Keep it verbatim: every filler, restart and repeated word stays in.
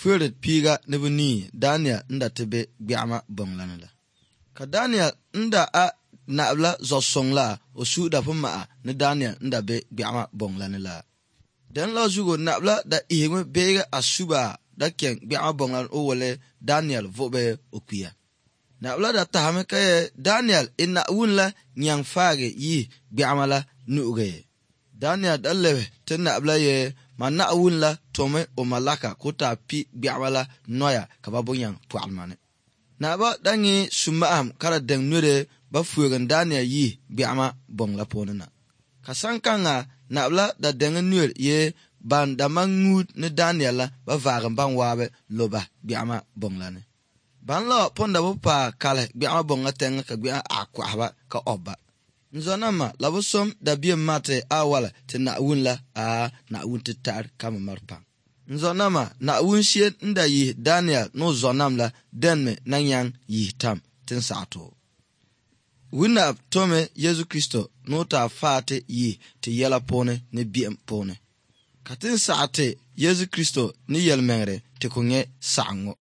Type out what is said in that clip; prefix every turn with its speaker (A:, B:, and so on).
A: furet piga nebuni Daniel nda tebe biama bonglanela ka Daniel nda a nabla zosongla osuda puma ne Daniel nda be biama bonglanela den la jugo nabla da ihwe bega asuba da ken biama bonglan o wole Daniel vobe okuya nabla da tahame kay Daniel inna wunla nyang fage yi biama la nuge Daniel dalle ten nabla ye mana wunla tome o malaka kota pi biamala noya kababonyang pualmane naba dangi sumaham kala den nure ba fugen Daniel yi biama bongla ponana kasankanga nabla da den nure ye ban da mangud ne Daniel ba vagan ban wabe loba biama bonglane ban la ponda bo pa kala biama bonga tenga ka biama akwa ka oba nzonama labosom da biem mate awala te na wunla a na wunte tar kama marpa nzonama na wunshien nda yi Daniel no zonamla denme nanyang yi tam ten sato wuna tome Yesu Kristo no ta fate yi te yela pone ne biem pone katin saate Yesu Kristo ni yelmengre te kunye sango